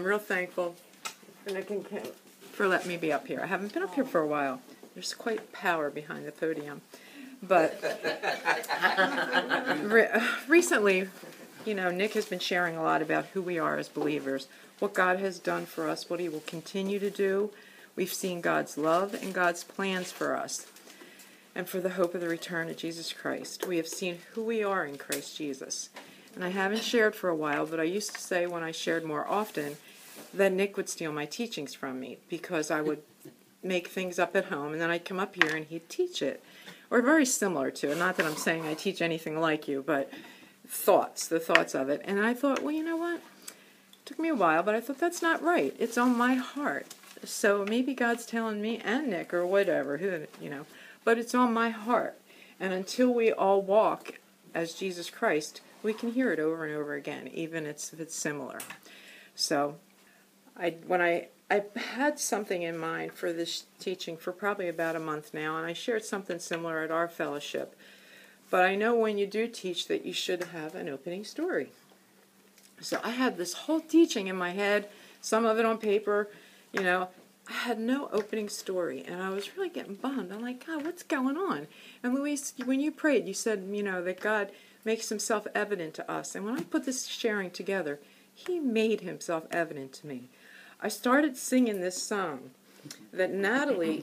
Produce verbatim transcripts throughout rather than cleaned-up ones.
real thankful for Nick and Kim for letting me be up here. I haven't been up here for a while. There's quite power behind the podium. But re- recently, you know, Nick has been sharing a lot about who we are as believers, what God has done for us, what he will continue to do. We've seen God's love and God's plans for us and for the hope of the return of Jesus Christ. We have seen who we are in Christ Jesus. And I haven't shared for a while, but I used to say when I shared more often that Nick would steal my teachings from me because I would make things up at home and then I'd come up here and he'd teach it. Or very similar to it. Not that I'm saying I teach anything like you, but thoughts, the thoughts of it. And I thought, well, you know what? It took me a while, but I thought that's not right. It's on my heart. So maybe God's telling me and Nick or whatever, who you know, but it's on my heart. And until we all walk as Jesus Christ, we can hear it over and over again, even if it's similar. So I when I I had something in mind for this teaching for probably about a month now, and I shared something similar at our fellowship. But I know when you do teach that you should have an opening story. So I had this whole teaching in my head, some of it on paper, you know. I had no opening story, and I was really getting bummed. I'm like, God, what's going on? And Louise, when you prayed, you said, you know, that God makes himself evident to us. And when I put this sharing together, he made himself evident to me. I started singing this song that Natalie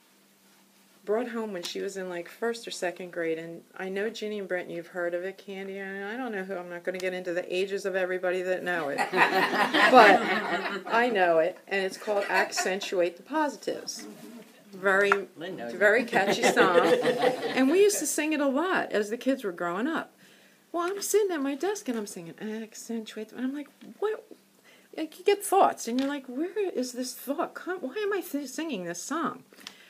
brought home when she was in like first or second grade. And I know Ginny and Brent, you've heard of it, Candy. And I don't know who, I'm not going to get into the ages of everybody that know it. But I know it. And it's called Accentuate the Positives. Very, very catchy song. And we used to sing it a lot as the kids were growing up. Well, I'm sitting at my desk and I'm singing Accentuate. And I'm like, what? Like you get thoughts, and you're like, where is this thought? Why am I th- singing this song?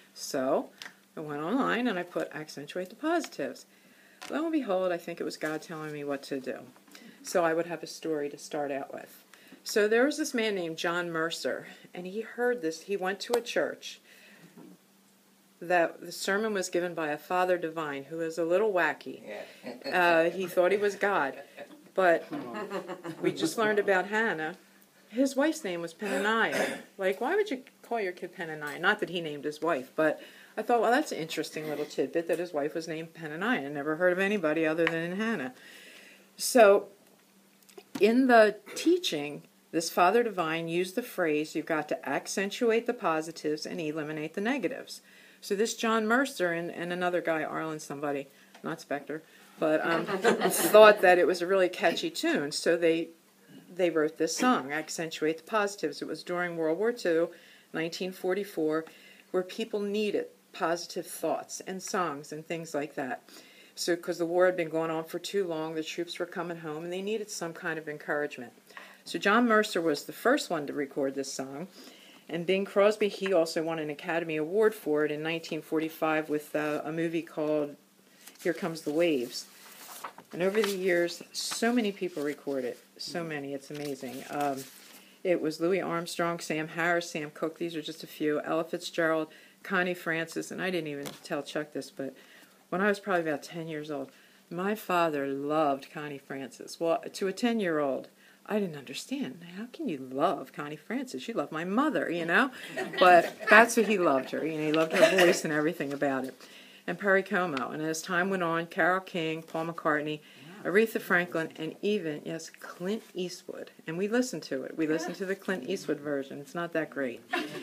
So I went online and I put Accentuate the Positives. Lo and behold, I think it was God telling me what to do. So I would have a story to start out with. So there was this man named John Mercer, and he heard this. He went to a church that the sermon was given by a Father Divine who was a little wacky. Uh, he thought he was God. But we just learned about Hannah. His wife's name was Penaniah. Like, why would you call your kid Penaniah? Not that he named his wife, but I thought, well, that's an interesting little tidbit that his wife was named Penaniah. I never heard of anybody other than Hannah. So, in the teaching, this Father Divine used the phrase, you've got to accentuate the positives and eliminate the negatives. So this John Mercer and, and another guy, Arlen somebody, not Spector, but um, thought that it was a really catchy tune. So they they wrote this song, Accentuate the Positives. It was during World War Two, nineteen forty-four, where people needed positive thoughts and songs and things like that. So because the war had been going on for too long, the troops were coming home, and they needed some kind of encouragement. So John Mercer was the first one to record this song. And Bing Crosby, he also won an Academy Award for it in nineteen forty-five with uh, a movie called Here Comes the Waves. And over the years, so many people record it. So many, it's amazing. Um, it was Louis Armstrong, Sam Harris, Sam Cooke, these are just a few, Ella Fitzgerald, Connie Francis, and I didn't even tell Chuck this, but when I was probably about ten years old, my father loved Connie Francis. Well, to a ten-year-old, I didn't understand. How can you love Connie Francis? You love my mother, you know? But that's what he loved her. You know, he loved her voice and everything about it. And Perry Como. And as time went on, Carole King, Paul McCartney, Aretha Franklin, and even, yes, Clint Eastwood. And we listened to it. We listened to the Clint Eastwood version. It's not that great.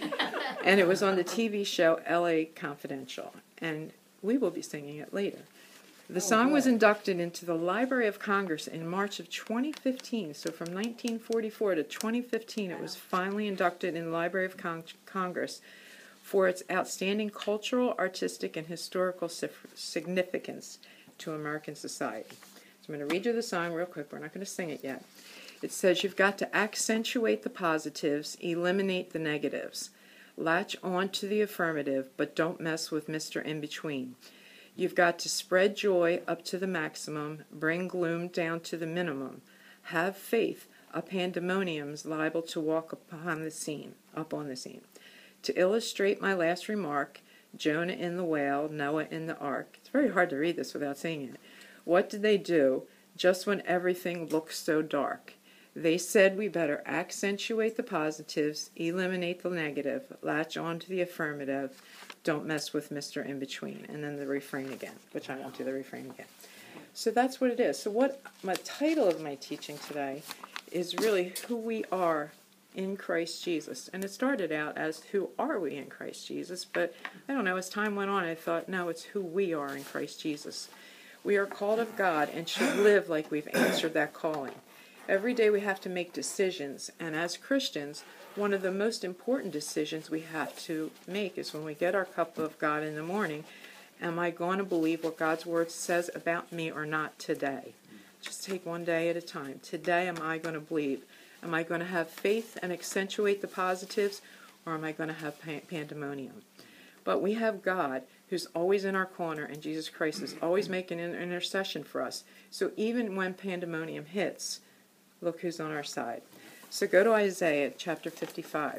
And it was on the T V show L A Confidential. And we will be singing it later. The song was inducted into the Library of Congress in March of twenty fifteen. So from nineteen forty-four to twenty fifteen, it was finally inducted in the Library of Con- Congress for its outstanding cultural, artistic, and historical sif- significance to American society. So I'm going to read you the song real quick. We're not going to sing it yet. It says, you've got to accentuate the positives, eliminate the negatives. Latch on to the affirmative, but don't mess with Mister In-Between. You've got to spread joy up to the maximum, bring gloom down to the minimum. Have faith, a pandemonium's liable to walk upon the scene, up on the scene. To illustrate my last remark, Jonah in the whale, Noah in the ark. It's very hard to read this without saying it. What did they do just when everything looked so dark? They said we better accentuate the positives, eliminate the negative, latch on to the affirmative, don't mess with Mister In-Between. And then the refrain again, which I won't do the refrain again. So that's what it is. So what my title of my teaching today is really who we are in Christ Jesus. And it started out as who are we in Christ Jesus, but I don't know, as time went on I thought, no, it's who we are in Christ Jesus. We are called of God and should live like we've answered that calling. Every day we have to make decisions, and as Christians, one of the most important decisions we have to make is when we get our cup of God in the morning, am I going to believe what God's Word says about me or not today? Just take one day at a time. Today, am I going to believe? Am I going to have faith and accentuate the positives, or am I going to have pandemonium? But we have God who's always in our corner, and Jesus Christ is always making an intercession for us. So even when pandemonium hits, look who's on our side. So go to Isaiah chapter fifty-five,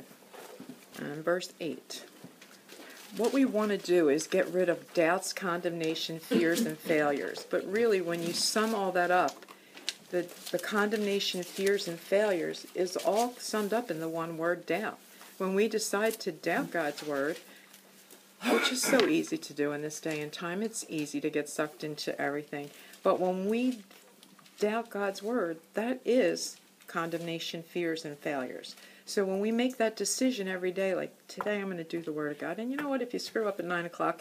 and verse eight. What we want to do is get rid of doubts, condemnation, fears, and failures. But really, when you sum all that up, the, the condemnation, fears, and failures is all summed up in the one word, doubt. When we decide to doubt God's Word, which is so easy to do in this day and time, it's easy to get sucked into everything. But when we doubt God's Word, that is condemnation, fears, and failures. So when we make that decision every day, like today I'm going to do the Word of God, and you know what, if you screw up at nine o'clock,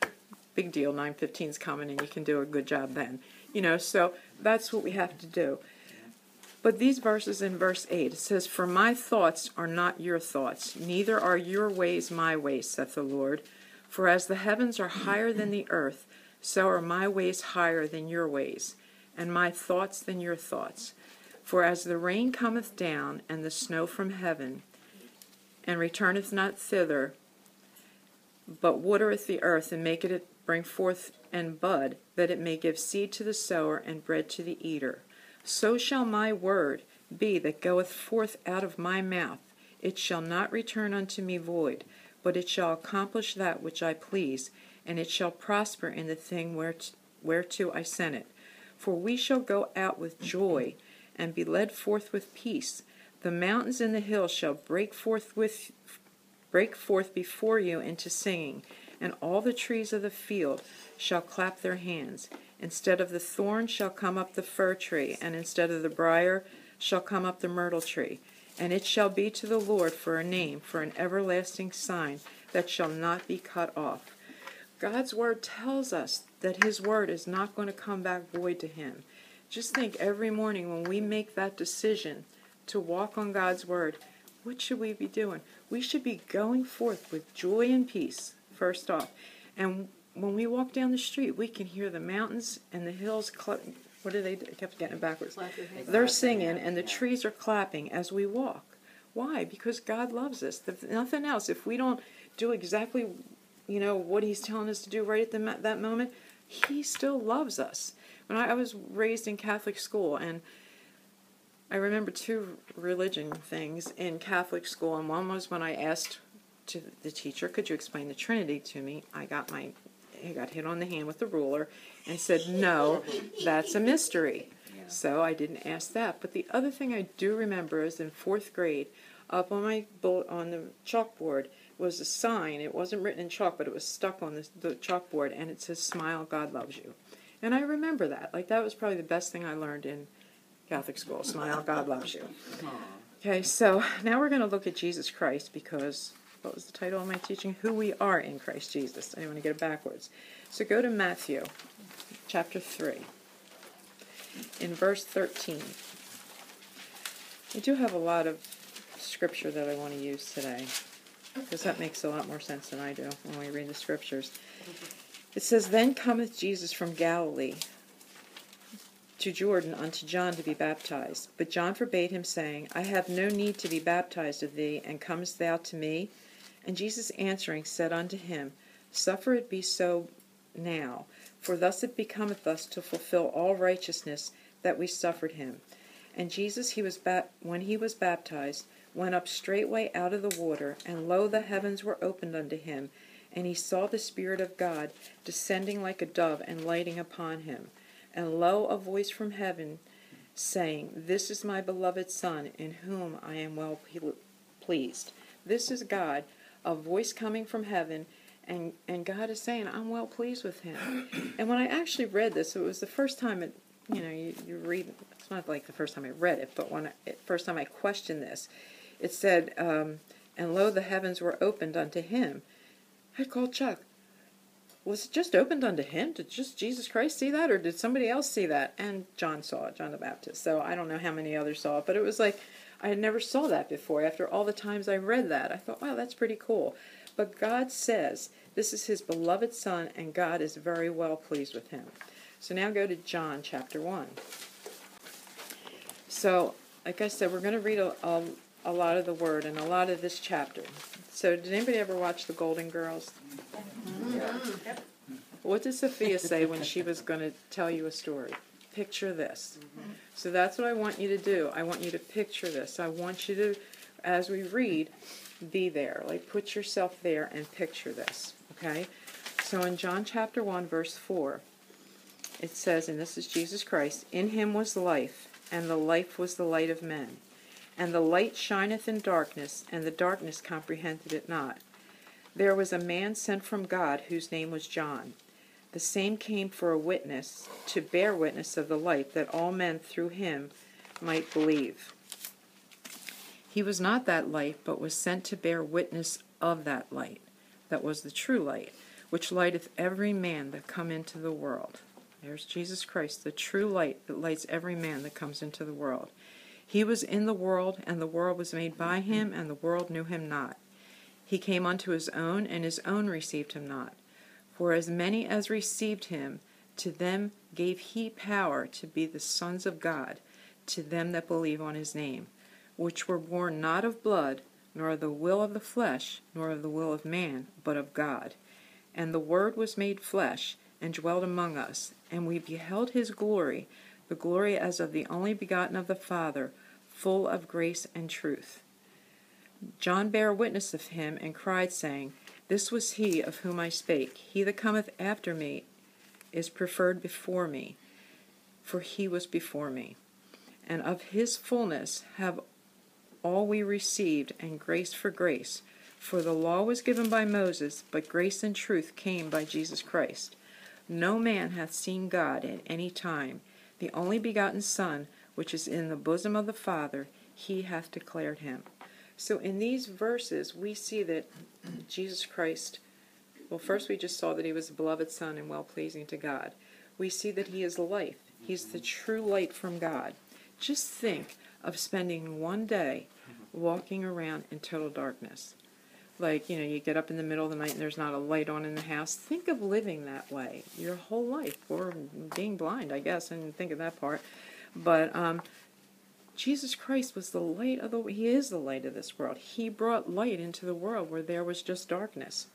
big deal, nine fifteen is coming and you can do a good job then. You know, so that's what we have to do. But these verses in verse eight, it says, "For my thoughts are not your thoughts, neither are your ways my ways, saith the Lord. For as the heavens are higher than the earth, so are my ways higher than your ways, and my thoughts than your thoughts. For as the rain cometh down, and the snow from heaven, and returneth not thither, but watereth the earth, and maketh it bring forth and bud, that it may give seed to the sower, and bread to the eater, so shall my word be that goeth forth out of my mouth. It shall not return unto me void, but it shall accomplish that which I please, and it shall prosper in the thing whereto I sent it. For we shall go out with joy, and be led forth with peace. The mountains and the hills shall break forth with break forth before you into singing, and all the trees of the field shall clap their hands. Instead of the thorn shall come up the fir tree, and instead of the briar shall come up the myrtle tree. And it shall be to the Lord for a name, for an everlasting sign that shall not be cut off." God's Word tells us that His Word is not going to come back void to Him. Just think, every morning when we make that decision to walk on God's Word, what should we be doing? We should be going forth with joy and peace, first off. And when we walk down the street, we can hear the mountains and the hills, cl- what are they, I kept getting it backwards. They're singing and the trees are clapping as we walk. Why? Because God loves us. If nothing else, if we don't do exactly, you know, what He's telling us to do right at the, that moment, He still loves us. When I, I was raised in Catholic school, and I remember two religion things in Catholic school, and one was when I asked to the teacher, "Could you explain the Trinity to me?" I got my, I got hit on the hand with the ruler and said, "No, that's a mystery." Yeah. So I didn't ask that. But the other thing I do remember is in fourth grade, up on my on the chalkboard was a sign. It wasn't written in chalk, but it was stuck on the, the chalkboard, and it says, "Smile, God loves you." And I remember that. Like, that was probably the best thing I learned in Catholic school. Smile, God loves you. Okay, so now we're going to look at Jesus Christ, because what was the title of my teaching? Who we are in Christ Jesus. I want to get it backwards. So go to Matthew chapter three. In verse thirteen. I do have a lot of scripture that I want to use today, because that makes a lot more sense than I do when we read the scriptures. It says, "Then cometh Jesus from Galilee to Jordan unto John to be baptized. But John forbade him, saying, I have no need to be baptized of thee, and comest thou to me? And Jesus answering said unto him, Suffer it be so now, for thus it becometh us to fulfill all righteousness that we suffered him. And Jesus, he was ba- when he was baptized, went up straightway out of the water, and lo, the heavens were opened unto him, and he saw the Spirit of God descending like a dove and lighting upon him. And lo, a voice from heaven saying, "This is my beloved Son, in whom I am well pleased." This is God, a voice coming from heaven, and, and God is saying, I'm well pleased with him. And when I actually read this, it was the first time, it, you know, you, you read, it's not like the first time I read it, but when I, first time I questioned this, it said, um, and lo, the heavens were opened unto him. I called Chuck. Was it just opened unto him? Did just Jesus Christ see that, or did somebody else see that? And John saw it, John the Baptist. So I don't know how many others saw it, but it was like, I had never saw that before. After all the times I read that, I thought, wow, that's pretty cool. But God says this is his beloved Son, and God is very well pleased with him. So now go to John chapter one. So, like I said, we're going to read a, a, a lot of the Word and a lot of this chapter. So did anybody ever watch The Golden Girls? Yeah. What did Sophia say when she was going to tell you a story? Picture this. Mm-hmm. So that's what I want you to do. I want you to picture this. I want you to, as we read, be there. Like, put yourself there and picture this. Okay? So in John chapter one, verse four, it says, and this is Jesus Christ, "In him was life, and the life was the light of men. And the light shineth in darkness, and the darkness comprehended it not. There was a man sent from God, whose name was John. The same came for a witness, to bear witness of the light, that all men through him might believe. He was not that light, but was sent to bear witness of that light, that was the true light, which lighteth every man that come into the world." There's Jesus Christ, the true light that lights every man that comes into the world. "He was in the world, and the world was made by him, and the world knew him not. He came unto his own, and his own received him not. For as many as received him, to them gave he power to be the sons of God, to them that believe on his name, which were born not of blood, nor of the will of the flesh, nor of the will of man, but of God. And the Word was made flesh, and dwelt among us, and we beheld his glory, the glory as of the only begotten of the Father, full of grace and truth. John bare witness of him, and cried, saying, This was he of whom I spake. He that cometh after me is preferred before me, for he was before me. And of his fullness have all we received, and grace for grace. For the law was given by Moses, but grace and truth came by Jesus Christ. No man hath seen God at any time. The only begotten Son, which is in the bosom of the Father, he hath declared him." So in these verses, we see that Jesus Christ, well, first we just saw that he was the beloved Son and well-pleasing to God. We see that he is life. He's the true light from God. Just think of spending one day walking around in total darkness. Like, you know, you get up in the middle of the night and there's not a light on in the house. Think of living that way your whole life, or being blind, I guess. I didn't think of that part. But um, Jesus Christ was the light of the, he is the light of this world. He brought light into the world where there was just darkness.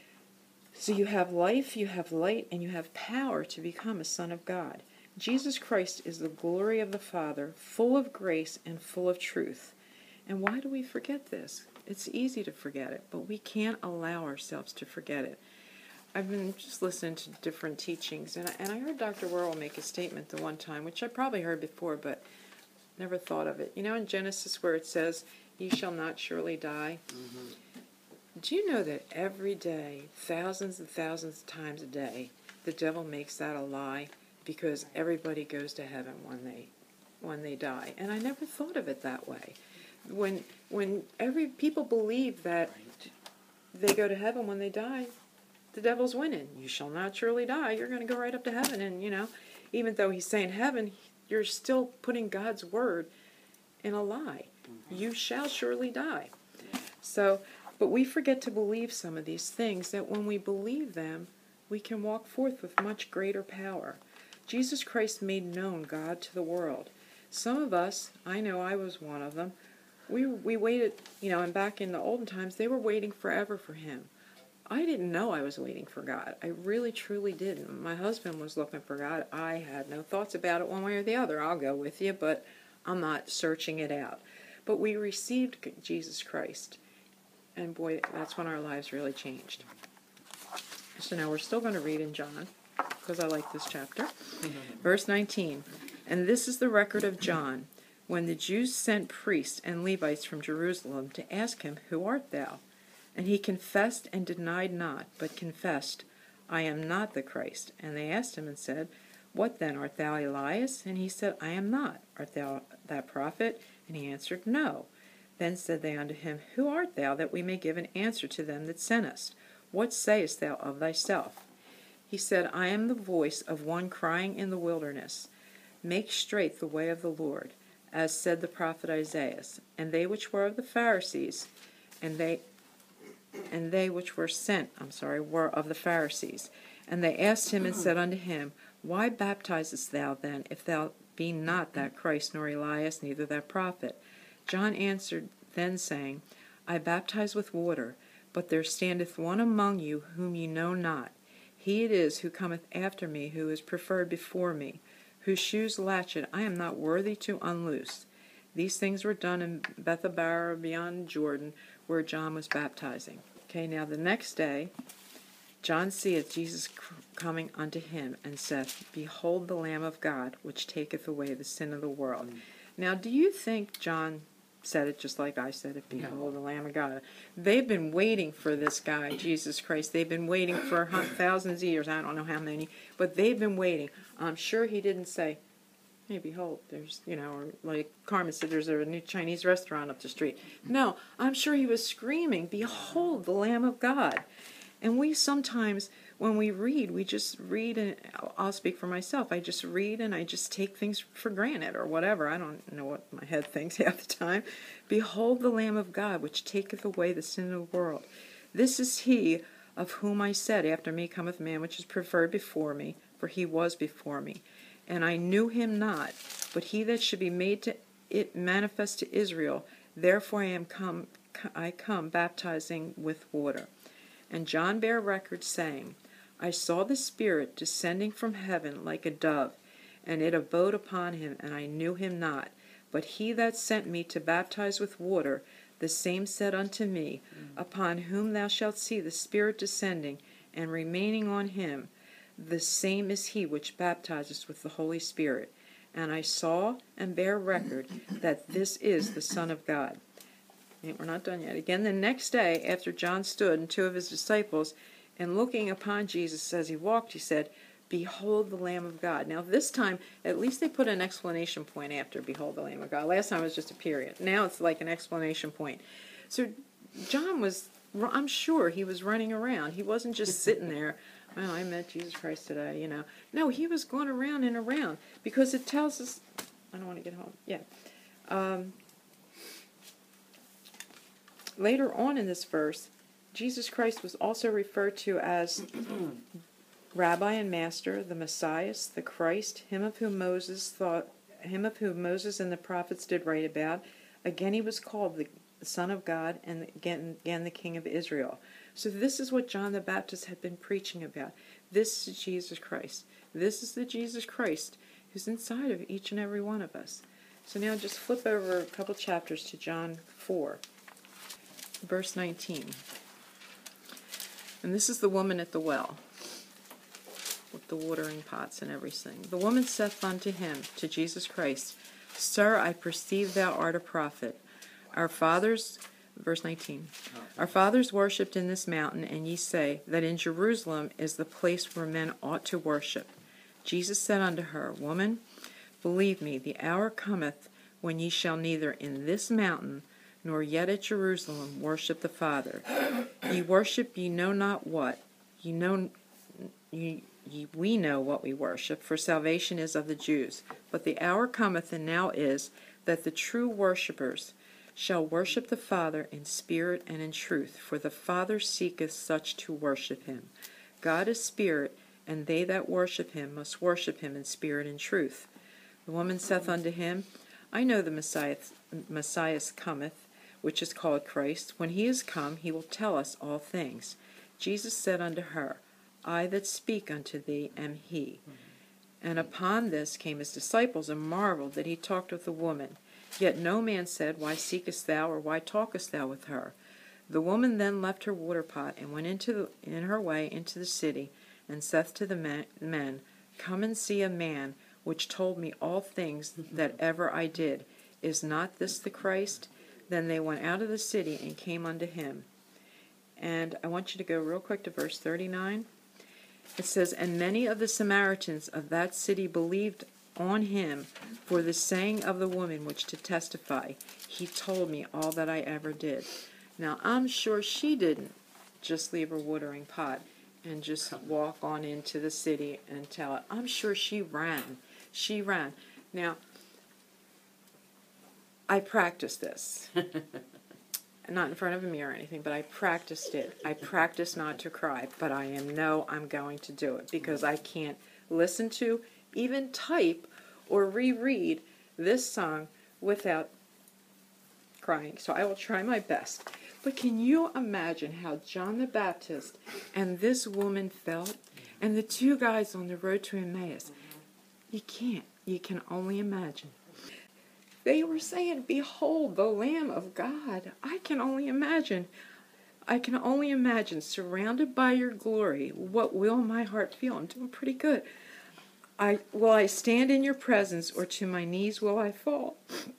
So you have life, you have light, and you have power to become a son of God. Jesus Christ is the glory of the Father, full of grace and full of truth. And why do we forget this? It's easy to forget it, but we can't allow ourselves to forget it. I've been just listening to different teachings, and I, and I heard Doctor Worrell make a statement the one time, which I probably heard before, but never thought of it. You know in Genesis where it says, "Ye shall not surely die"? Mm-hmm. Do you know that every day, thousands and thousands of times a day, the devil makes that a lie? Because everybody goes to heaven when they when they die. And I never thought of it that way. When when every people believe that they go to heaven when they die, the devil's winning. You shall not surely die. You're going to go right up to heaven. And, you know, even though he's saying heaven, you're still putting God's word in a lie. Mm-hmm. You shall surely die. So, but we forget to believe some of these things, that when we believe them, we can walk forth with much greater power. Jesus Christ made known God to the world. Some of us, I know I was one of them, we we waited, you know, and back in the olden times, they were waiting forever for him. I didn't know I was waiting for God. I really, truly didn't. My husband was looking for God. I had no thoughts about it one way or the other. I'll go with you, but I'm not searching it out. But we received Jesus Christ, and boy, that's when our lives really changed. So now we're still going to read in John, because I like this chapter. Mm-hmm. Verse nineteen. And this is the record of John, when the Jews sent priests and Levites from Jerusalem to ask him, Who art thou? And he confessed and denied not, but confessed, I am not the Christ. And they asked him and said, What then, art thou Elias? And he said, I am not. Art thou that prophet? And he answered, No. Then said they unto him, Who art thou, that we may give an answer to them that sent us? What sayest thou of thyself? He said, I am the voice of one crying in the wilderness, Make straight the way of the Lord, as said the prophet Isaiah. And they which were of the Pharisees, and they and they which were sent, I'm sorry, were of the Pharisees. And they asked him and said unto him, Why baptizest thou then, if thou be not that Christ, nor Elias, neither that prophet? John answered then, saying, I baptize with water, but there standeth one among you whom ye know not. He it is who cometh after me, who is preferred before me, whose shoes latchet I am not worthy to unloose. These things were done in Bethabara beyond Jordan, where John was baptizing. Okay, now the next day, John seeth Jesus coming unto him, and saith, Behold the Lamb of God, which taketh away the sin of the world. Mm. Now, do you think John said it just like I said it? Behold no. the Lamb of God. They've been waiting for this guy, Jesus Christ. They've been waiting for thousands of years. I don't know how many, but they've been waiting. I'm sure he didn't say, Hey, behold, there's, you know, or like Carmen said, there's a new Chinese restaurant up the street. No, I'm sure he was screaming, Behold the Lamb of God. And we sometimes, when we read, we just read, and I'll speak for myself, I just read and I just take things for granted or whatever. I don't know what my head thinks half the time. Behold the Lamb of God, which taketh away the sin of the world. This is he of whom I said, After me cometh man, which is preferred before me, for he was before me. And I knew him not, but he that should be made to it manifest to Israel, therefore I am come, I come baptizing with water. And John bare record, saying, I saw the Spirit descending from heaven like a dove, and it abode upon him, and I knew him not. But he that sent me to baptize with water, the same said unto me, mm. Upon whom thou shalt see the Spirit descending and remaining on him, the same is he which baptizes with the Holy Spirit. And I saw and bear record that this is the Son of God. And we're not done yet. Again, the next day, after John stood and two of his disciples, and looking upon Jesus as he walked, he said, Behold the Lamb of God. Now this time, at least they put an exclamation point after Behold the Lamb of God. Last time it was just a period. Now it's like an exclamation point. So John was, I'm sure he was running around. He wasn't just sitting there, well, I met Jesus Christ today, you know. No, he was going around and around, because it tells us, I don't want to get home, yeah. Um, later on in this verse, Jesus Christ was also referred to as Rabbi and Master, the Messiah, the Christ, him of whom Moses thought, him of whom Moses and the prophets did write about. Again, he was called the Son of God, and again, again the King of Israel. So this is what John the Baptist had been preaching about. This is Jesus Christ. This is the Jesus Christ who's inside of each and every one of us. So now just flip over a couple chapters to John four, verse nineteen. And this is the woman at the well, with the watering pots and everything. The woman saith unto him, to Jesus Christ, Sir, I perceive thou art a prophet. Our fathers, verse nineteen, our fathers worshipped in this mountain, and ye say that in Jerusalem is the place where men ought to worship. Jesus said unto her, Woman, believe me, the hour cometh when ye shall neither in this mountain nor yet at Jerusalem worship the Father. Ye worship ye know not what. Ye know, ye, ye, we know what we worship, for salvation is of the Jews. But the hour cometh, and now is, that the true worshippers shall worship the Father in spirit and in truth, for the Father seeketh such to worship him. God is spirit, and they that worship him must worship him in spirit and truth. The woman saith unto him, I know the Messiah, Messiah cometh, which is called Christ. When he is come, he will tell us all things. Jesus said unto her, I that speak unto thee am he. And upon this came his disciples, and marveled that he talked with the woman. Yet no man said, Why seekest thou, or why talkest thou with her? The woman then left her water pot, and went into the, in her way into the city, and saith to the men, men, Come and see a man which told me all things that ever I did. Is not this the Christ? Then they went out of the city and came unto him. And I want you to go real quick to verse thirty-nine. It says, And many of the Samaritans of that city believed on him for the saying of the woman which to testify, He told me all that I ever did. Now, I'm sure she didn't just leave her watering pot and just walk on into the city and tell it. I'm sure she ran. She ran. Now, I practiced this. Not in front of a mirror or anything, but I practiced it. I practiced not to cry, but I am know I'm going to do it because I can't listen to, even type, or reread this song without crying. So I will try my best. But can you imagine how John the Baptist and this woman felt? And the two guys on the road to Emmaus? You can't. You can only imagine. They were saying, Behold, the Lamb of God. I can only imagine. I can only imagine, surrounded by your glory, what will my heart feel? I'm doing pretty good. I will I stand in your presence, or to my knees will I fall?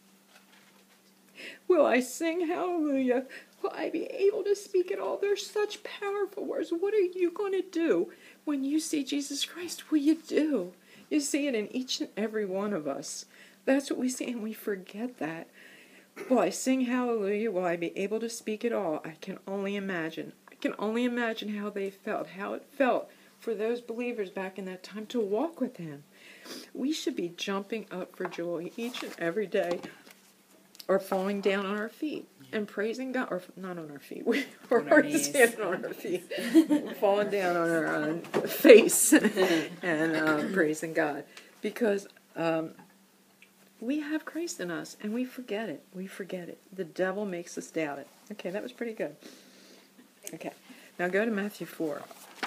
Will I sing hallelujah? Will I be able to speak at all? They're such powerful words. What are you going to do when you see Jesus Christ? Will you do? You see it in each and every one of us. That's what we see, and we forget that. Will I sing hallelujah? Will I be able to speak at all? I can only imagine. I can only imagine how they felt, how it felt for those believers back in that time to walk with him. We should be jumping up for joy each and every day, or falling down on our feet and praising God, or not on our feet, we, or on our we're knees. standing on our feet, falling down on our uh, face and uh, praising God, because um, we have Christ in us, and we forget it. We forget it. The devil makes us doubt it. Okay, that was pretty good. Okay, now go to Matthew four.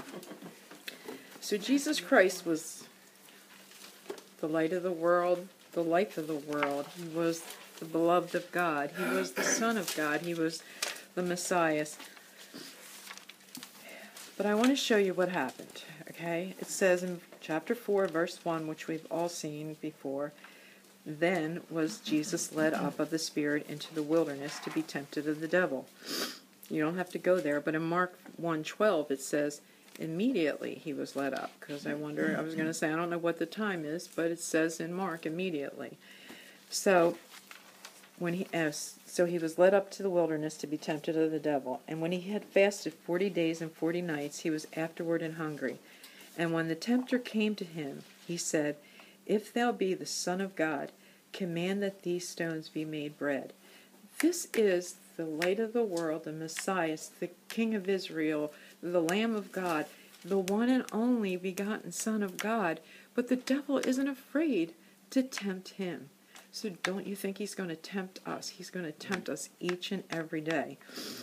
So Jesus Christ was the light of the world, the life of the world. He was the beloved of God. He was the Son of God. He was the Messiah. But I want to show you what happened, okay? It says in chapter four, verse one, which we've all seen before, Then was Jesus led up of the Spirit into the wilderness to be tempted of the devil. You don't have to go there, but in Mark one twelve it says, Immediately he was led up, because I wonder, I was going to say, I don't know what the time is, but it says in Mark, immediately. So, when he asked, so he was led up to the wilderness to be tempted of the devil. And when he had fasted forty days and forty nights, he was afterward and hungry. And when the tempter came to him, he said, If thou be the Son of God, command that these stones be made bread. This is the light of the world, the Messiah, the King of Israel, the Lamb of God, the one and only begotten Son of God. But the devil isn't afraid to tempt him. So don't you think he's going to tempt us? He's going to tempt us each and every day.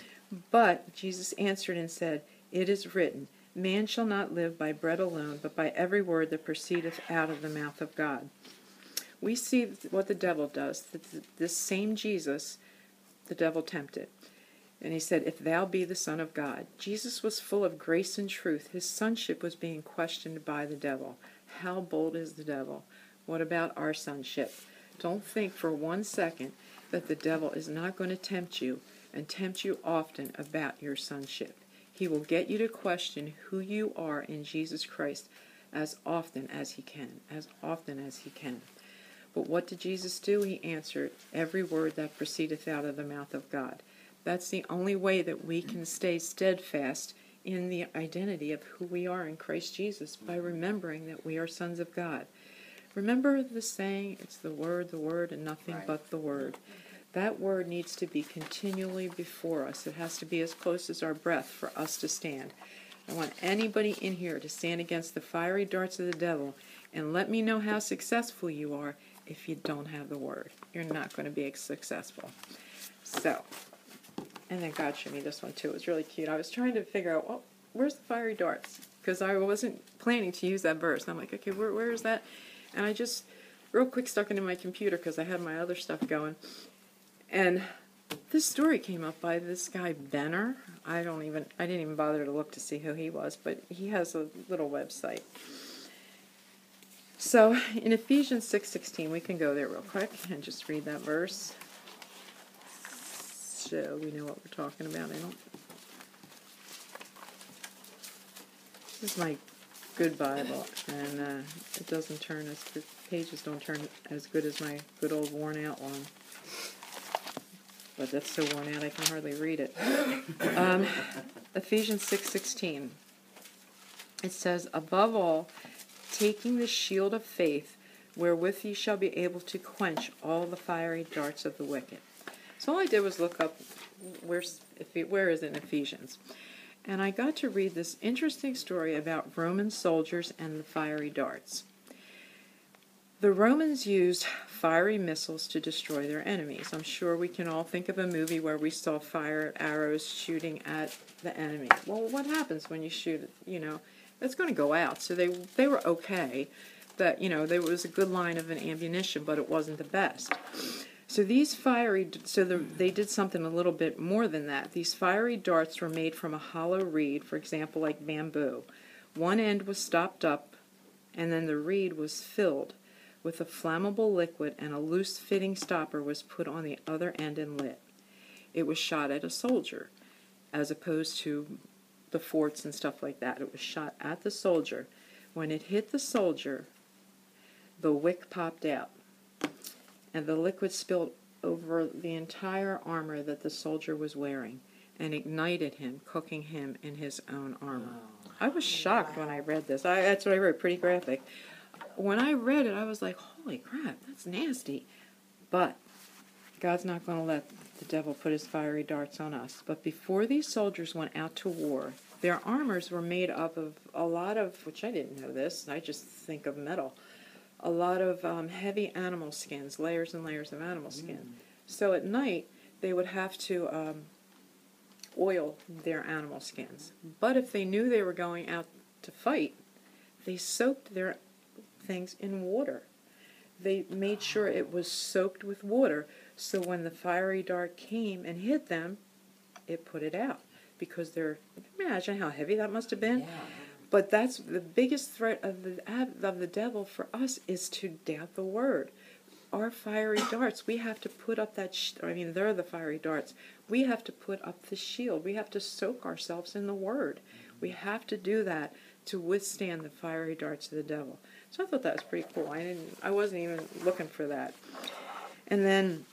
But Jesus answered and said, It is written, Man shall not live by bread alone, but by every word that proceedeth out of the mouth of God. We see what the devil does. This same Jesus, the devil tempted. And he said, If thou be the Son of God. Jesus was full of grace and truth. His sonship was being questioned by the devil. How bold is the devil? What about our sonship? Don't think for one second that the devil is not going to tempt you, and tempt you often about your sonship. He will get you to question who you are in Jesus Christ as often as he can, as often as he can. But what did Jesus do? He answered, Every word that proceedeth out of the mouth of God. That's the only way that we can stay steadfast in the identity of who we are in Christ Jesus, by remembering that we are sons of God. Remember the saying, it's the word, the word, and nothing Right. but the word. That word needs to be continually before us. It has to be as close as our breath for us to stand. I want anybody in here to stand against the fiery darts of the devil, and let me know how successful you are if you don't have the word. You're not going to be successful. So, and then God showed me this one too. It was really cute. I was trying to figure out, well, where's the fiery darts? Because I wasn't planning to use that verse. And I'm like, okay, where, where is that? And I just real quick stuck it in my computer because I had my other stuff going. And this story came up by this guy, Benner. I don't even, I didn't even bother to look to see who he was, but he has a little website. So in Ephesians six sixteen, we can go there real quick and just read that verse. So we know what we're talking about. I don't. This is my good Bible, and uh, it doesn't turn as the pages don't turn as good as my good old worn out one. But that's so worn out I can hardly read it. Um, Ephesians six sixteen. It says, "Above all, taking the shield of faith, wherewith ye shall be able to quench all the fiery darts of the wicked." So all I did was look up where's where is it in Ephesians, and I got to read this interesting story about Roman soldiers and the fiery darts. The Romans used fiery missiles to destroy their enemies. I'm sure we can all think of a movie where we saw fire arrows shooting at the enemy. Well, what happens when you shoot it? You know, it's going to go out. So they they were okay. That, you know, there was a good line of an ammunition, but it wasn't the best. So these fiery, so the, they did something a little bit more than that. These fiery darts were made from a hollow reed, for example, like bamboo. One end was stopped up, and then the reed was filled with a flammable liquid, and a loose-fitting stopper was put on the other end and lit. It was shot at a soldier, as opposed to the forts and stuff like that. It was shot at the soldier. When it hit the soldier, the wick popped out, and the liquid spilled over the entire armor that the soldier was wearing and ignited him, cooking him in his own armor. I was shocked when I read this. I, that's what I wrote, pretty graphic. When I read it, I was like, holy crap, that's nasty. But God's not going to let the devil put his fiery darts on us. But before these soldiers went out to war, their armors were made up of a lot of, which I didn't know this, I just think of metal, a lot of um, heavy animal skins, layers and layers of animal skin. Mm. So at night, they would have to um, oil their animal skins. But if they knew they were going out to fight, they soaked their things in water. They made sure it was soaked with water, so when the fiery dart came and hit them, it put it out. Because they're, imagine how heavy that must have been. Yeah. But that's the biggest threat of the of the devil for us, is to doubt the word. Our fiery darts, we have to put up that, sh- I mean, they're the fiery darts. We have to put up the shield. We have to soak ourselves in the word. We have to do that to withstand the fiery darts of the devil. So I thought that was pretty cool. I didn't, I wasn't even looking for that. And then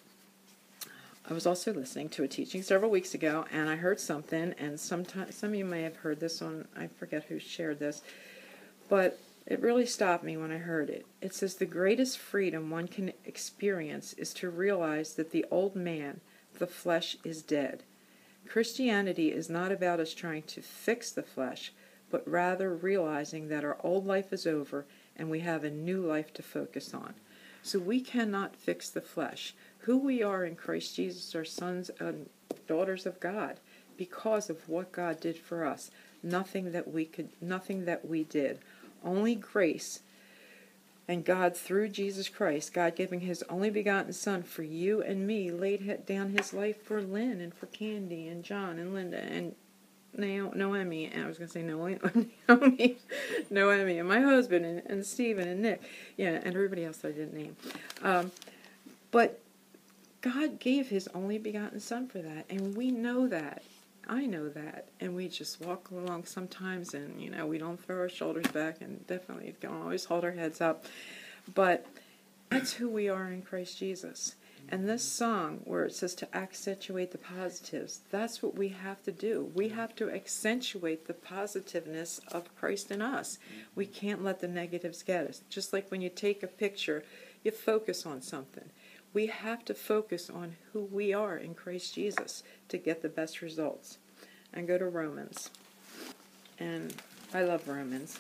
I was also listening to a teaching several weeks ago, and I heard something, and sometimes some of you may have heard this on, I forget who shared this, but it really stopped me when I heard it. It says, the greatest freedom one can experience is to realize that the old man, the flesh, is dead. Christianity is not about us trying to fix the flesh, but rather realizing that our old life is over and we have a new life to focus on. So we cannot fix the flesh. Who we are in Christ Jesus are sons and daughters of God because of what God did for us. Nothing that we could, nothing that we did. Only grace. And God, through Jesus Christ, God giving his only begotten Son for you and me, laid down his life for Lynn and for Candy and John and Linda and Noemi, and I was going to say Noemi, Noemi, Noemi, and my husband, and, and Stephen, and Nick, yeah, and everybody else that I didn't name. Um, but God gave his only begotten Son for that, and we know that. I know that, and we just walk along sometimes, and, you know, we don't throw our shoulders back, and definitely don't always hold our heads up, but that's who we are in Christ Jesus. And this song, where it says to accentuate the positives, that's what we have to do. We have to accentuate the positiveness of Christ in us. We can't let the negatives get us. Just like when you take a picture, you focus on something. We have to focus on who we are in Christ Jesus to get the best results. And go to Romans. And I love Romans.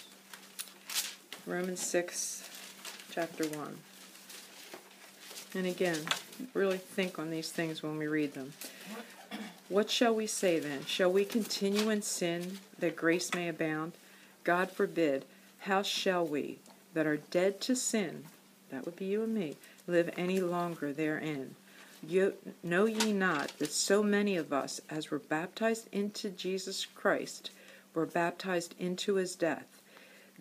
Romans six, chapter one. And again, really think on these things when we read them. What shall we say then? Shall we continue in sin that grace may abound? God forbid. How shall we, that are dead to sin, that would be you and me, live any longer therein? You, know ye not that so many of us, as were baptized into Jesus Christ, were baptized into his death?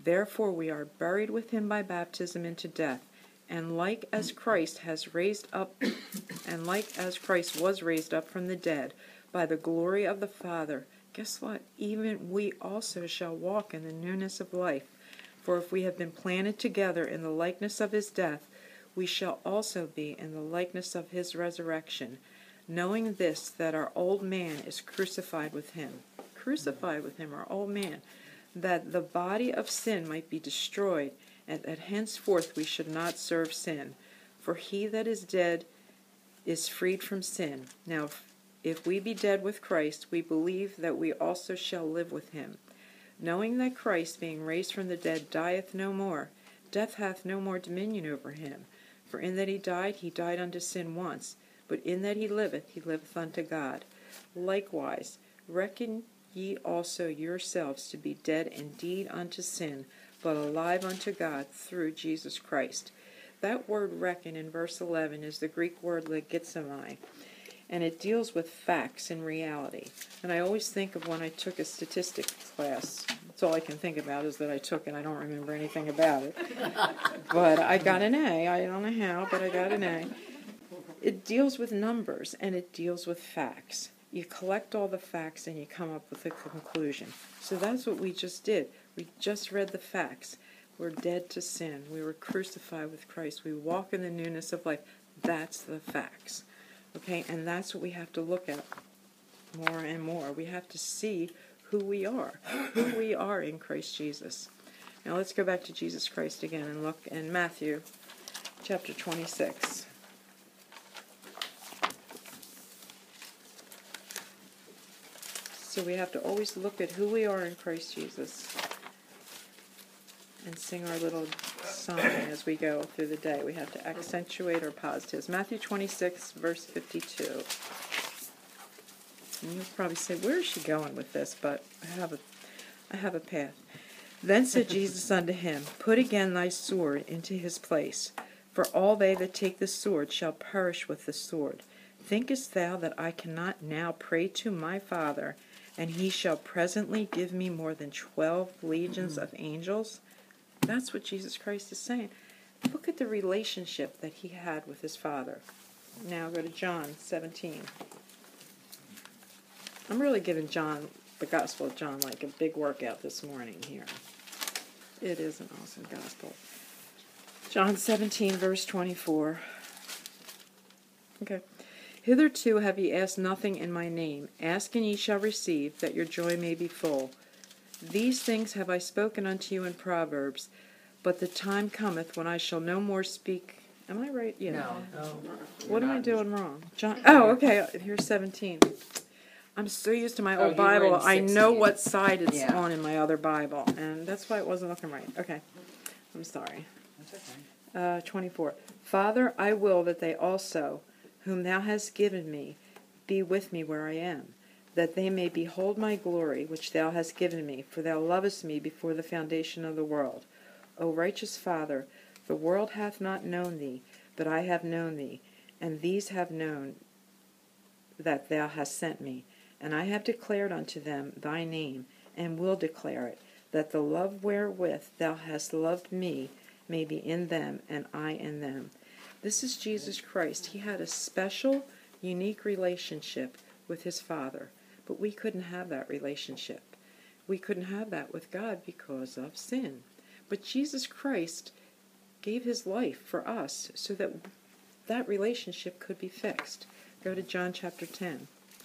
Therefore we are buried with him by baptism into death, and like as Christ has raised up, and like as Christ was raised up from the dead by the glory of the Father, guess what? Even we also shall walk in the newness of life. For if we have been planted together in the likeness of his death, we shall also be in the likeness of his resurrection, knowing this, that our old man is crucified with him. Crucified with him, our old man, that the body of sin might be destroyed, and that henceforth we should not serve sin. For he that is dead is freed from sin. Now, if we be dead with Christ, we believe that we also shall live with him. Knowing that Christ, being raised from the dead, dieth no more, death hath no more dominion over him. For in that he died, he died unto sin once, but in that he liveth, he liveth unto God. Likewise, reckon ye also yourselves to be dead indeed unto sin, but alive unto God through Jesus Christ. That word reckon in verse eleven is the Greek word logizomai, and it deals with facts and reality. And I always think of when I took a statistics class. That's all I can think about is that I took it. I don't remember anything about it. But I got an A. I don't know how, but I got an A. It deals with numbers, and it deals with facts. You collect all the facts, and you come up with a conclusion. So that's what we just did. We just read the facts. We're dead to sin. We were crucified with Christ. We walk in the newness of life. That's the facts. Okay, and that's what we have to look at more and more. We have to see who we are, who we are in Christ Jesus. Now let's go back to Jesus Christ again and look in Matthew chapter twenty-six. So we have to always look at who we are in Christ Jesus and sing our little song as we go through the day. We have to accentuate our positives. Matthew twenty-six, verse fifty-two. And you'll probably say, where is she going with this? But I have a, I have a path. Then said Jesus unto him, Put again thy sword into his place, for all they that take the sword shall perish with the sword. Thinkest thou that I cannot now pray to my Father, and he shall presently give me more than twelve legions of angels? That's what Jesus Christ is saying. Look at the relationship that he had with his Father. Now go to John seventeen. I'm really giving John, the Gospel of John, like a big workout this morning here. It is an awesome Gospel. John seventeen, verse twenty-four. Okay. Hitherto have ye asked nothing in my name. Ask and ye shall receive, that your joy may be full. These things have I spoken unto you in Proverbs, but the time cometh when I shall no more speak. Am I right? Yeah. No. no what am I doing wrong? John. Oh, okay. Here's seventeen. I'm so used to my Oh, old you were in Bible. I know sixteen. what side it's Yeah. on in my other Bible, and that's why it wasn't looking right. Okay. I'm sorry. That's okay. Uh, twenty-four. Father, I will that they also, whom thou hast given me, be with me where I am, that they may behold my glory, which thou hast given me, for thou lovest me before the foundation of the world. O righteous Father, the world hath not known thee, but I have known thee, and these have known that thou hast sent me. And I have declared unto them thy name, and will declare it, that the love wherewith thou hast loved me may be in them, and I in them. This is Jesus Christ. He had a special, unique relationship with his Father, but we couldn't have that relationship. We couldn't have that with God because of sin. But Jesus Christ gave his life for us so that that relationship could be fixed. Go to John chapter ten,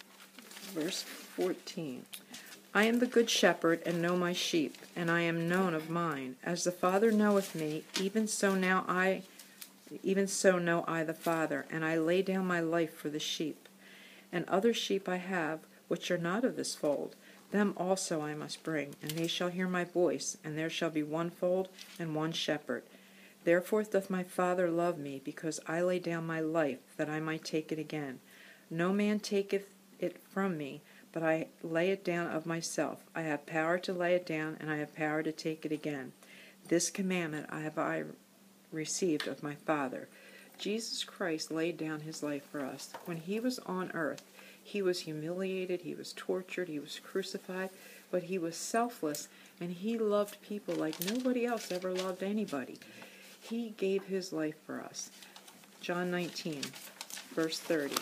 verse fourteen. I am the good shepherd, and know my sheep, and I am known of mine. As the Father knoweth me, even so now I, even so know I the Father, and I lay down my life for the sheep. And other sheep I have, which are not of this fold. Them also I must bring, and they shall hear my voice, and there shall be one fold and one shepherd. Therefore doth my Father love me, because I lay down my life, that I might take it again. No man taketh it from me, but I lay it down of myself. I have power to lay it down, and I have power to take it again. This commandment I have I received of my Father. Jesus Christ laid down his life for us. When he was on earth, He was humiliated, he was tortured, he was crucified, but he was selfless, and he loved people like nobody else ever loved anybody. He gave his life for us. John nineteen, verse thirty.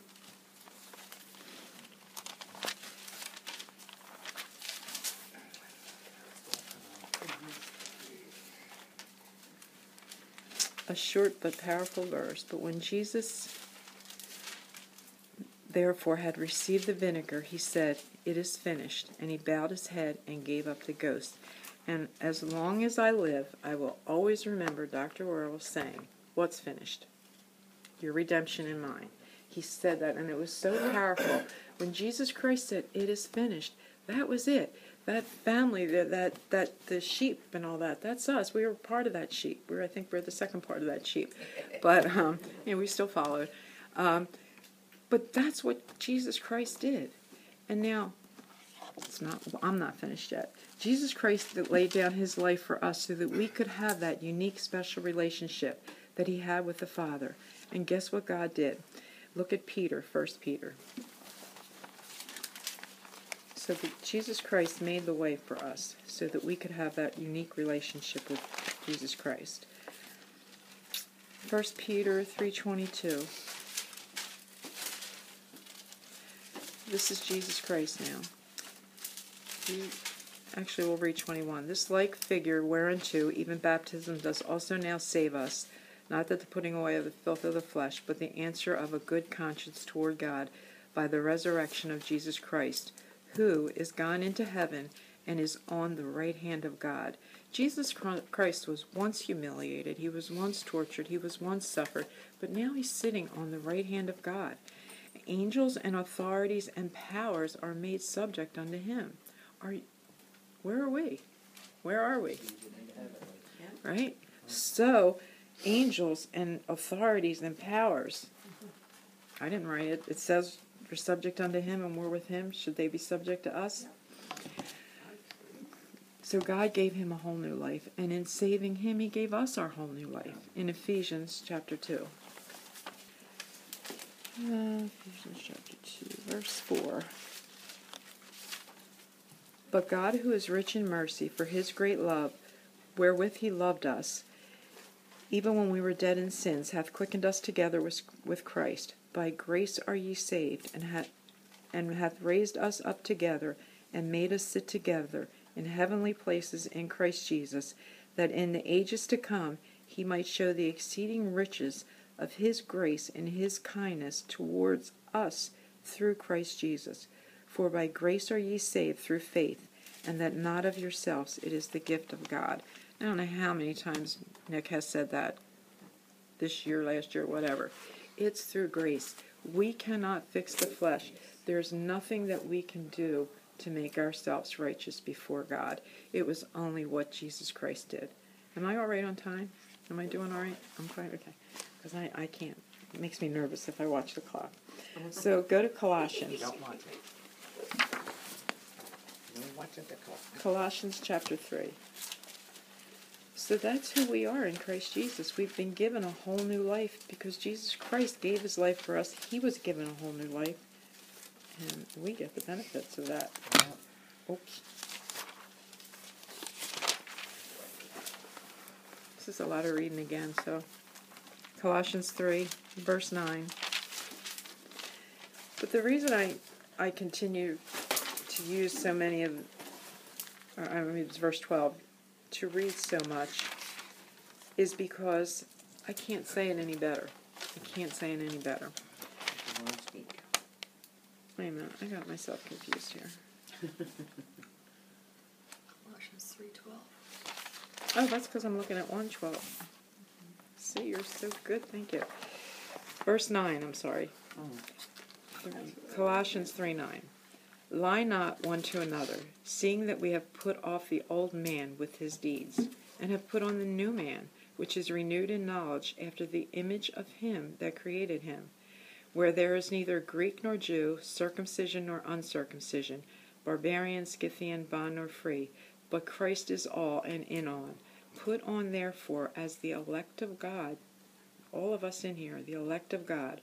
A short but powerful verse. But when Jesus therefore had received the vinegar, he said, "It is finished." And he bowed his head and gave up the ghost. And as long as I live, I will always remember Doctor Orwell saying, "What's finished? Your redemption and mine." He said that, and it was so powerful. When Jesus Christ said, "It is finished," that was it. That family, that that that the sheep and all that, that's us. We were part of that sheep. We're, I think we're the second part of that sheep. But um, you know, we still followed. Um, but that's what Jesus Christ did. And now, it's not. I'm not finished yet. Jesus Christ that laid down his life for us so that we could have that unique, special relationship that he had with the Father. And guess what God did? Look at Peter, First Peter. So that Jesus Christ made the way for us so that we could have that unique relationship with Jesus Christ. First Peter three twenty-two. This is Jesus Christ now. He, actually, we'll read twenty-one. This like figure whereunto even baptism does also now save us, not that the putting away of the filth of the flesh, but the answer of a good conscience toward God by the resurrection of Jesus Christ, who is gone into heaven and is on the right hand of God. Jesus Christ was once humiliated, he was once tortured, he was once suffered, but now he's sitting on the right hand of God. Angels and authorities and powers are made subject unto him. Are where are we? Where are we? Right? So, angels and authorities and powers. I didn't write it. It says we're subject unto him and we're with him. Should they be subject to us? So God gave him a whole new life, and in saving him, he gave us our whole new life. In Ephesians chapter two. Uh, Ephesians chapter two, verse four. But God, who is rich in mercy, for his great love, wherewith he loved us, even when we were dead in sins, hath quickened us together with, with Christ. By grace are ye saved, and hath, and hath raised us up together, and made us sit together in heavenly places in Christ Jesus, that in the ages to come he might show the exceeding riches of his grace and his kindness towards us through Christ Jesus. For by grace are ye saved through faith, and that not of yourselves, it is the gift of God. I don't know how many times Nick has said that this year, last year, whatever. It's through grace. We cannot fix the flesh. There's nothing that we can do to make ourselves righteous before God. It was only what Jesus Christ did. Am I all right on time? Am I doing all right? I'm fine? Okay. Because I, I can't. It makes me nervous if I watch the clock. So go to Colossians. You don't want to. You're watching the clock. Colossians chapter three. So that's who we are in Christ Jesus. We've been given a whole new life because Jesus Christ gave his life for us. He was given a whole new life. And we get the benefits of that. Oops. This is a lot of reading again, so Colossians three, verse nine. But the reason I, I continue to use so many of, or I mean it's verse twelve, to read so much, is because I can't say it any better. I can't say it any better. You won't speak. Wait a minute, I got myself confused here. Colossians three twelve. Oh, that's because I'm looking at one twelve. See, you're so good, thank you. Verse nine, I'm sorry. Oh. Colossians three nine. Lie not one to another, seeing that we have put off the old man with his deeds, and have put on the new man, which is renewed in knowledge after the image of him that created him, where there is neither Greek nor Jew, circumcision nor uncircumcision, barbarian, Scythian, bond nor free, but Christ is all and in all. Put on therefore as the elect of God, all of us in here, the elect of God,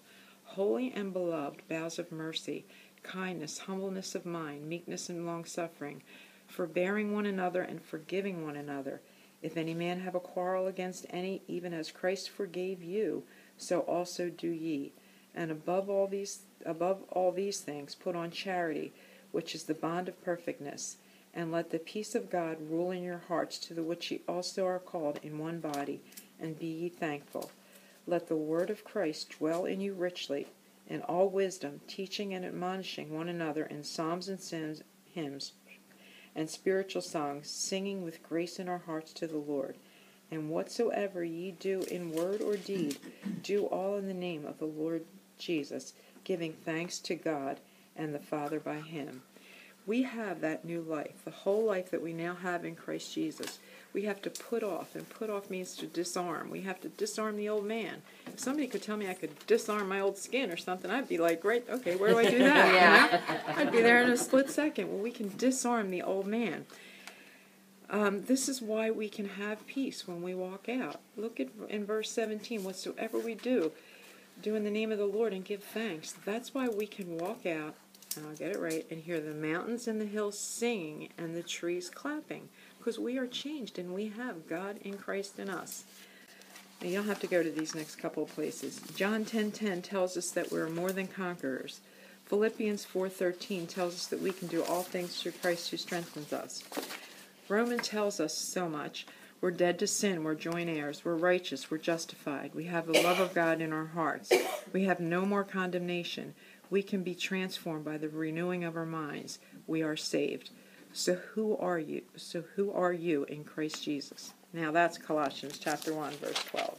Holy and beloved, vows of mercy, kindness, humbleness of mind, meekness and long-suffering, forbearing one another and forgiving one another. If any man have a quarrel against any, even as Christ forgave you, so also do ye. And above all these, above all these things, put on charity, which is the bond of perfectness. And let the peace of God rule in your hearts, to the which ye also are called in one body, and be ye thankful. Let the word of Christ dwell in you richly, in all wisdom, teaching and admonishing one another in psalms and hymns and spiritual songs, singing with grace in our hearts to the Lord. And whatsoever ye do in word or deed, do all in the name of the Lord Jesus, giving thanks to God and the Father by him. We have that new life, the whole life that we now have in Christ Jesus. We have to put off, and put off means to disarm. We have to disarm the old man. If somebody could tell me I could disarm my old skin or something, I'd be like, great, okay, where do I do that? Yeah. You know? I'd be there in a split second. Well, we can disarm the old man. Um, this is why we can have peace when we walk out. Look at in verse seventeen, whatsoever we do, do in the name of the Lord and give thanks. That's why we can walk out, and I'll get it right, and hear the mountains and the hills singing and the trees clapping. Because we are changed and we have God in Christ in us. Now, you don't have to go to these next couple of places. John ten ten tells us that we're more than conquerors. Philippians four thirteen tells us that we can do all things through Christ who strengthens us. Romans tells us so much. We're dead to sin. We're joint heirs. We're righteous. We're justified. We have the love of God in our hearts. We have no more condemnation. We can be transformed by the renewing of our minds. We are saved. So who are you? So who are you in Christ Jesus? Now that's Colossians chapter one, verse twelve.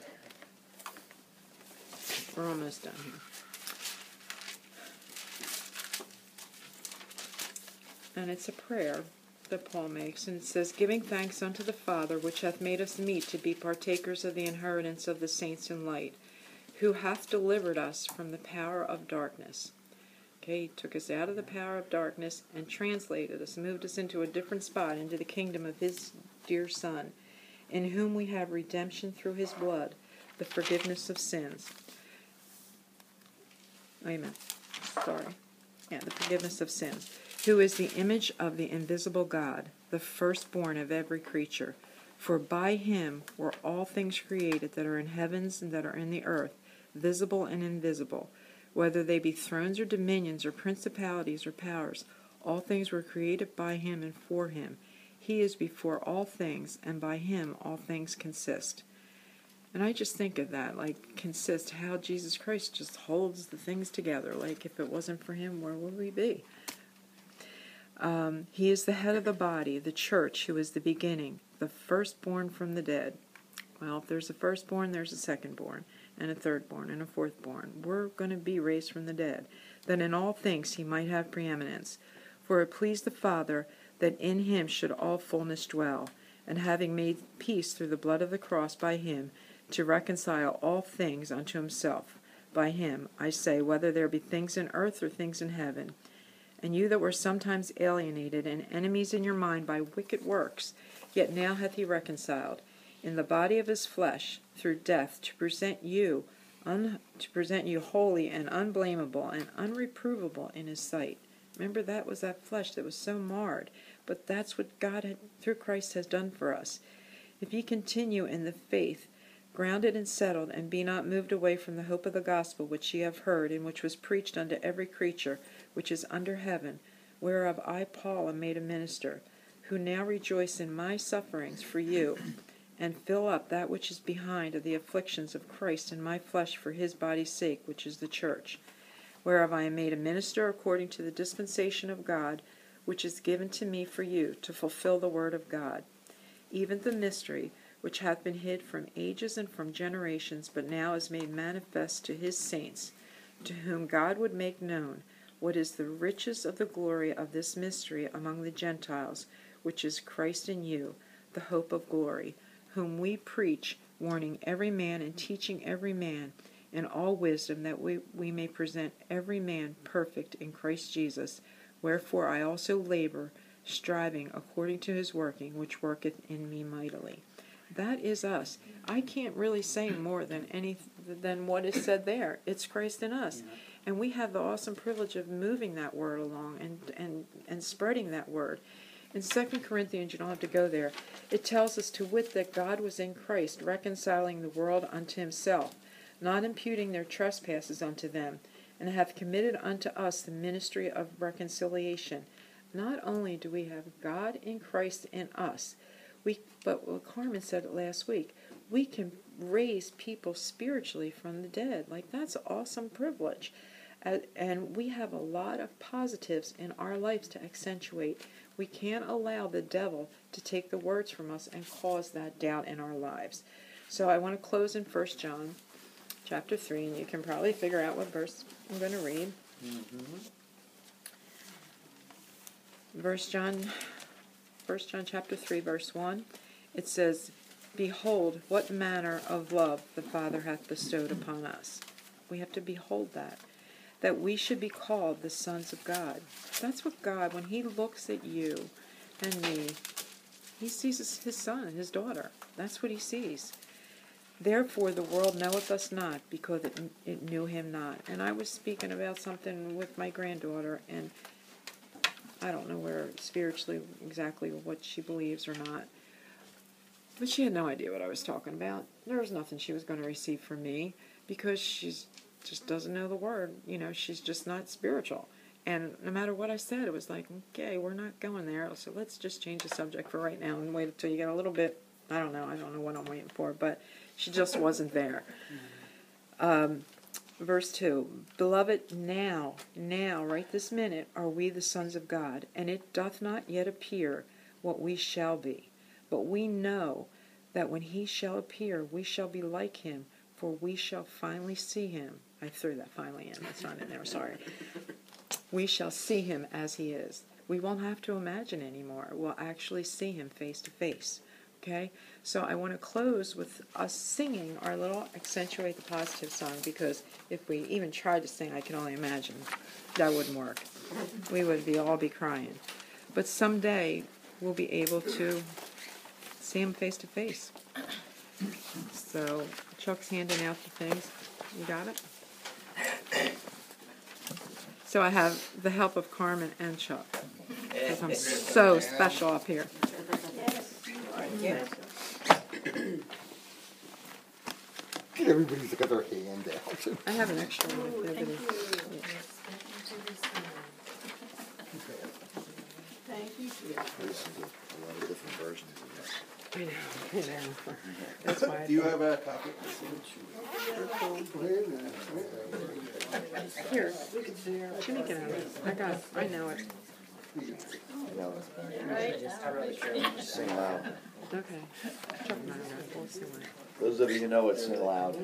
We're almost done here. And it's a prayer that Paul makes, and it says, giving thanks unto the Father, which hath made us meet to be partakers of the inheritance of the saints in light, who hath delivered us from the power of darkness. Okay, he took us out of the power of darkness and translated us, moved us into a different spot, into the kingdom of his dear Son, in whom we have redemption through his blood, the forgiveness of sins. Wait a minute. Sorry. Yeah, the forgiveness of sins. Who is the image of the invisible God, the firstborn of every creature. For by him were all things created that are in heavens and that are in the earth, visible and invisible. Whether they be thrones or dominions or principalities or powers, all things were created by him and for him. He is before all things, and by him all things consist. And I just think of that, like, consist, how Jesus Christ just holds the things together. Like, if it wasn't for him, where would we be? Um, he is the head of the body, the church, who is the beginning, the firstborn from the dead. Well, if there's a firstborn, there's a secondborn, and a thirdborn, and a fourthborn. We're going to be raised from the dead, that in all things he might have preeminence. For it pleased the Father that in him should all fullness dwell, and having made peace through the blood of the cross by him, to reconcile all things unto himself. By him, I say, whether there be things in earth or things in heaven. And you that were sometimes alienated and enemies in your mind by wicked works, yet now hath he reconciled in the body of his flesh through death, to present you un, to present you holy and unblameable and unreprovable in his sight. Remember, that was that flesh that was so marred, but that's what God had, through Christ has done for us. If ye continue in the faith, grounded and settled, and be not moved away from the hope of the gospel which ye have heard, and which was preached unto every creature which is under heaven, whereof I Paul am made a minister, who now rejoice in my sufferings for you, and fill up that which is behind of the afflictions of Christ in my flesh for his body's sake, which is the church, whereof I am made a minister according to the dispensation of God, which is given to me for you, to fulfill the word of God, even the mystery which hath been hid from ages and from generations, but now is made manifest to his saints, to whom God would make known what is the riches of the glory of this mystery among the Gentiles, which is Christ in you, the hope of glory, whom we preach, warning every man and teaching every man in all wisdom, that we, we may present every man perfect in Christ Jesus. Wherefore I also labor, striving according to his working, which worketh in me mightily. That is us. I can't really say more than any than what is said there. It's Christ in us. And we have the awesome privilege of moving that word along and, and, and spreading that word. In Second Corinthians, you don't have to go there, it tells us to wit that God was in Christ, reconciling the world unto himself, not imputing their trespasses unto them, and hath committed unto us the ministry of reconciliation. Not only do we have God in Christ in us, we but what Carmen said it last week, we can raise people spiritually from the dead. Like, that's an awesome privilege. Uh, and we have a lot of positives in our lives to accentuate. We can't allow the devil to take the words from us and cause that doubt in our lives. So I want to close in First John chapter three, and you can probably figure out what verse I'm going to read. Mm-hmm. Verse John, First John chapter three, verse one, it says, "Behold, what manner of love the Father hath bestowed upon us." We have to behold that. That we should be called the sons of God. That's what God, when he looks at you and me, he sees his son, his daughter. That's what he sees. "Therefore the world knoweth us not, because it, it knew him not." And I was speaking about something with my granddaughter, and I don't know where spiritually exactly what she believes or not. But she had no idea what I was talking about. There was nothing she was going to receive from me, because she's just doesn't know the word. You know, she's just not spiritual. And no matter what I said, it was like, okay, we're not going there. So let's just change the subject for right now and wait until you get a little bit, I don't know, I don't know what I'm waiting for, but she just wasn't there. Um, verse two, "Beloved, now, now, right this minute, are we the sons of God, and it doth not yet appear what we shall be. But we know that when he shall appear, we shall be like him, for we shall finally see him." I threw that finally in. That's not in there. Sorry. "We shall see him as he is." We won't have to imagine anymore. We'll actually see him face to face. Okay? So I want to close with us singing our little Accentuate the Positive song, because if we even tried to sing, I can only imagine, that wouldn't work. We would be all be crying. But someday we'll be able to see him face to face. So Chuck's handing out the things. You got it? So I have the help of Carmen and Chuck, because I'm so special up here. Yes. Everybody's got their hand out. I have an extra one if nobody. Thank you. This is a, a lot of different versions of this. I know, I know. That's why I Do you thought- have a copy? Here, Jimmy can have it. I got it. I know it. Sing loud. Okay. Chuck and I know it. We'll sing it. Those of you who know it, sing loud.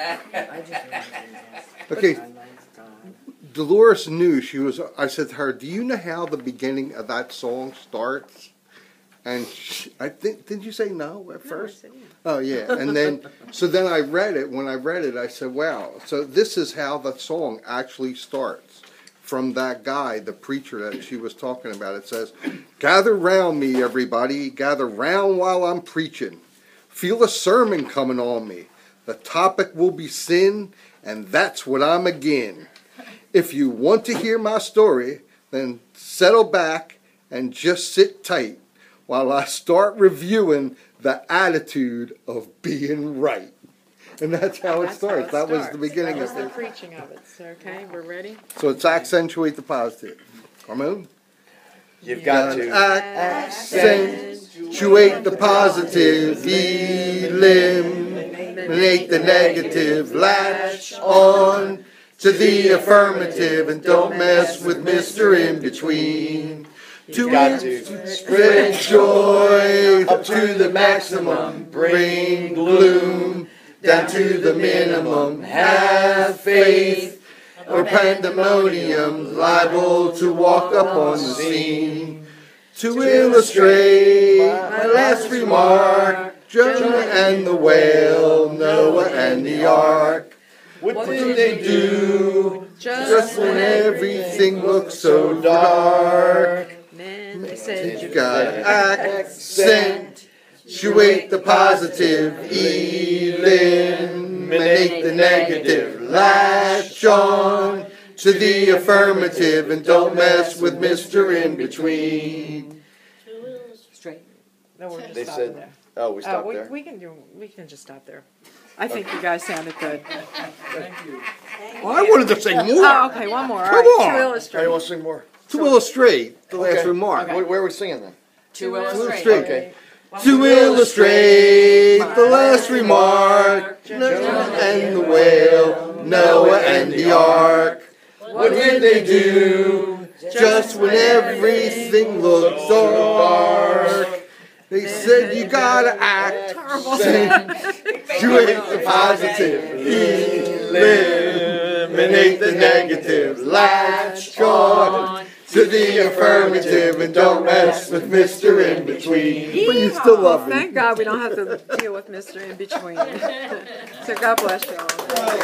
Okay, Dolores knew she was. I said to her, "Do you know how the beginning of that song starts?" And she, I think, did you say no at first? No, I said yeah. Oh yeah, and then so then I read it. When I read it, I said, "Wow!" So this is how the song actually starts. From that guy, the preacher that she was talking about, it says, "Gather round me, everybody. Gather round while I'm preaching. Feel a sermon coming on me. The topic will be sin, and that's what I'm again. If you want to hear my story, then settle back and just sit tight while I start reviewing the attitude of being right." And that's how it That's how starts. it That was starts. the beginning That was of the it. preaching of it. So, okay, we're ready? So it's accentuate the positive. Come on. You've got to. Accentuate the positive. Eliminate the negative. Latch on to the affirmative. And don't mess with Mister In Between. To Got to spread joy up to the maximum. Bring gloom down to the minimum. Have faith or pandemonium liable to walk up on the scene. To illustrate my last remark, Jonah and the whale, Noah and the ark. What did they do just when everything looked so dark? Then they said, You gotta accentuate the positive, eliminate eliminate the negative. Latch on to the affirmative and don't mess with Mister In Between. Straight. No, we're just They stopping said, there. oh, we Oh, stopped we, there? we can do, we can just stop there. I think you guys sounded good. Well, I wanted to say more. Oh, okay, one more. All Come right, on. to Hey, you illustrate. want to sing more? To illustrate the last Okay. remark. Where, where are we singing then? To illustrate. Okay. To illustrate the last remark, Noah and the whale, Noah and the ark. What did they do just when everything looked dark? They said you gotta act, accentuate the positive, eliminate the negative, latch on to the affirmative and don't mess with Mister In Between. But you still love me. Thank God we don't have to deal with Mister In Between. So God bless you all.